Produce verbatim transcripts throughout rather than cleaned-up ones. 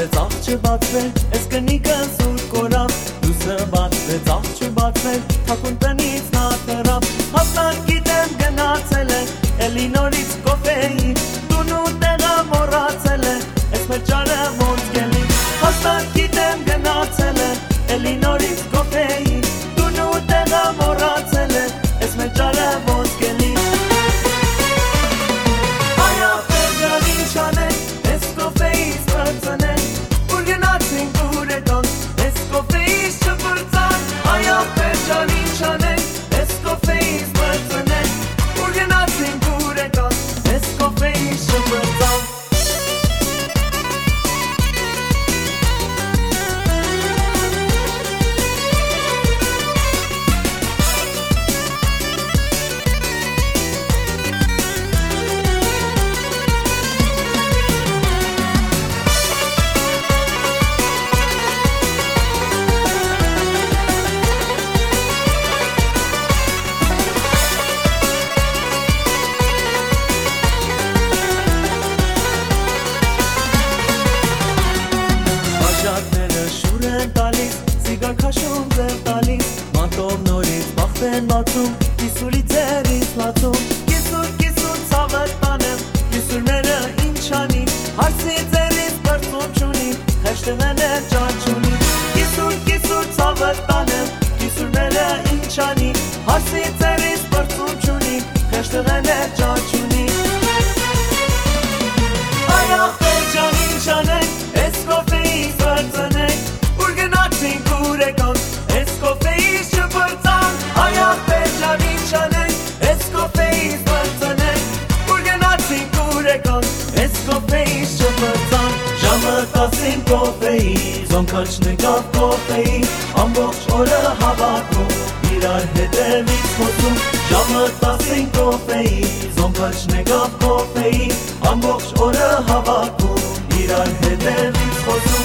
բացվեց, աղջը բացվել, ես կնիկը սուր կորավ, լուսը բացվեց, աղջը բացվել, թակուն տնից նա կրավ, հաստատ գիտեմ գնացել է, էլի նորից կոֆեի, տուն ու տեղը մոռացել է, ես մեր ճարը ոնց գելի, հաստատ գիտեմ գնացել է, էլի նորից կոֆեի, տուն ու տեղը մոռացել է, ես մեր ճարը ոնց գելի Քաշում ձեր տալիս, մանտով նորից բախտ են բացում, կիսուրի ձերից լացում, կիսուր, կիսուր ցավը տանեմ, կիսուրները ինչ անի, հարսի ձերից բրծում չունի, հեշտեղեն է ճան չունի, կիսուր, կիսուր ցավը տանեմ, կիսուրները ինչ անի, հարսի ձերից բրծում չունի, հեշտեղեն է ճան չունի Այ ախպեր ջան ինչ անենք, ես կոֆեից բրծնենք, ուր գնացինք Es cofeis ce părțan Ai ախպեր ջան ինչ անենք Es cofeis բրծնենք Ուր գնացինք ուրեկան Es cofeis ce părțan Ժամը տասին կոֆեի Զոնքա չնկավ կոֆեի Ամբողջ օրը հավաքում Իրար հետևից խոսում Ժամը տասին կոֆեի Զոնքա չնկավ կոֆեի Ամբողջ օրը հավաքում Իրար հետևից խոսում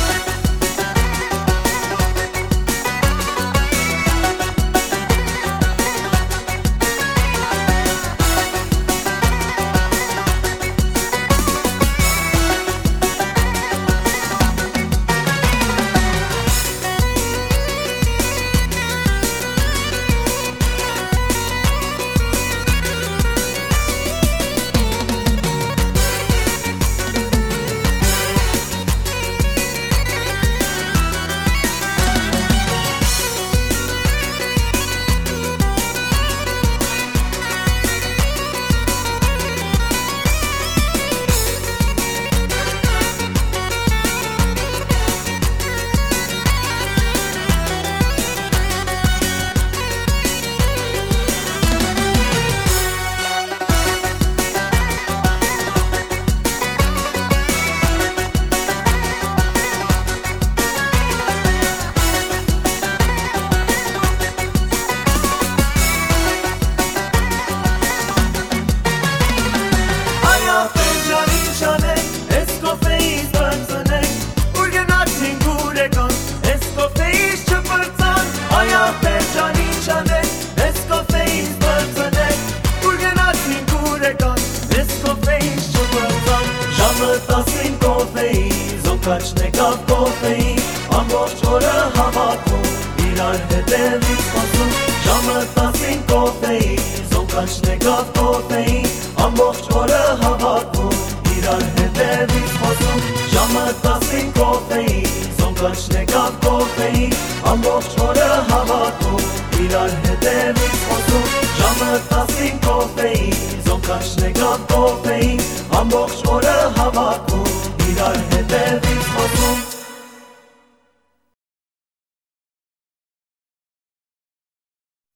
Տասին կոֆեի, զոնքաչնեկավ կոֆեի Ամբողջ օրը հավաքում, իրար հետևից խոսում Ժամը տասին կոֆեի, զոնքաչնեկավ կոֆեի Ամբողջ օրը հավաքում, իրար հետևից խոսում Ժամը տասին կոֆեի, զոնքաչնեկավ կոֆեի Ամբողջ օրը հավաքում, իրար հետևից խոսում Ժամը տասին կոֆեի, զոնքաչնեկավ կոֆեի Ամբողջ օրը հավաքում, իրար